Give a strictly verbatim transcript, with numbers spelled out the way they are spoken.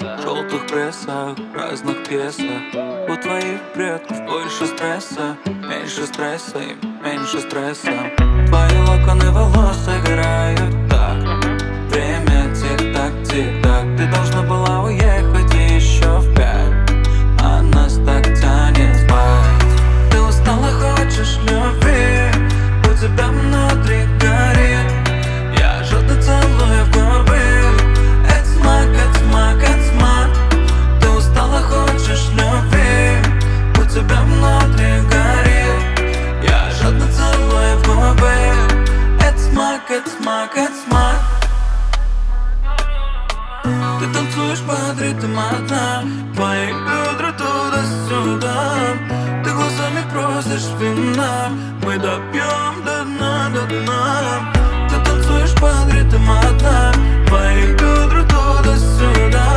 желтых прессах, разных пьесах. У твоих предков больше стресса, меньше стресса и меньше стресса. Твои локоны волос играют так. Время тик-так, тик-так. Ты должна была уехать еще в пять, а нас так тянет спать. Ты устала, хочешь любви, у тебя внутри горит. Я жадно целую в губы. It's my, it's my, it's my. Ты устала, хочешь любви, у тебя внутри горит. Я жадно целую в губы. It's my, it's my, it's my. Ты танцуешь под ритм одна, твои бедра туда-сюда. Ты глазами просишь вина, мы допьем до дна, до дна. Ты танцуешь под ритм одна, твои бедра туда-сюда.